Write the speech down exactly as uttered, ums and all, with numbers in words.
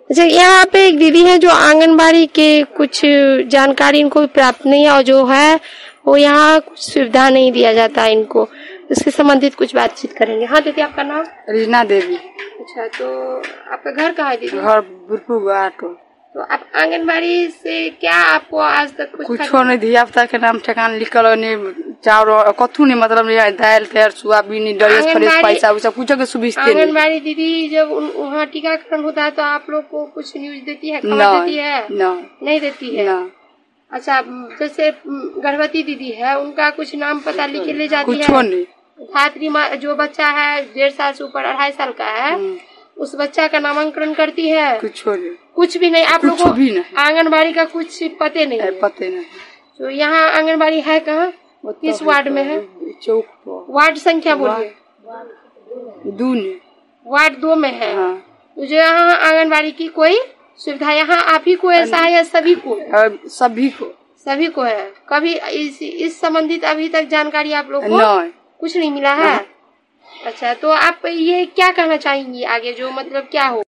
अच्छा, यहाँ पे एक दीदी है जो आंगनबाड़ी के कुछ जानकारी इनको प्राप्त नहीं है और जो है वो यहाँ कुछ सुविधा नहीं दिया जाता है इनको, इसके संबंधित कुछ बातचीत करेंगे। हाँ दीदी, आपका नाम? रीना देवी। अच्छा, तो आपका घर कहाँ है दीदी? घर बुरपुर आटो। तो आप आंगनबाड़ी से क्या आपको आज तक कुछ कुछ नहीं, धिया पुता के नाम ठेकान लिखल नहीं, चावल कथू नहीं, मतलब दाल तेल सोयाबीन ड्रेस फ्रेस पैसा वैसा कुछ के सुविधा नहीं। आंगनबाड़ी दीदी जब वहाँ टीकाकरण होता है तो आप लोग को कुछ न्यूज देती है, खबर देती है? नहीं, नहीं देती है। नहीं। अच्छा, जैसे गर्भवती दीदी है उनका कुछ नाम पता लिख के ले जाती है? कुछ नहीं। धात्री जो बच्चा है डेढ़ साल से ऊपर अढ़ाई साल का है उस बच्चा का नामांकन करती है? कुछ नहीं, कुछ भी नहीं। आप लोगों को आंगनबाड़ी का कुछ पते नहीं है? पते नहीं। तो यहाँ आंगनबाड़ी है कहाँ, किस वार्ड में है? चौक पर। वार्ड संख्या बोलिए। दो वार्ड दो में है। हाँ। तो जो यहाँ आंगनबाड़ी की कोई सुविधा यहाँ आप ही को ऐसा है या सभी को? सभी को सभी को है। कभी इस इस संबंधित अभी तक जानकारी आप लोग को नहीं, कुछ नहीं मिला है? अच्छा, तो आप ये क्या कहना चाहेंगी आगे, जो मतलब क्या हो?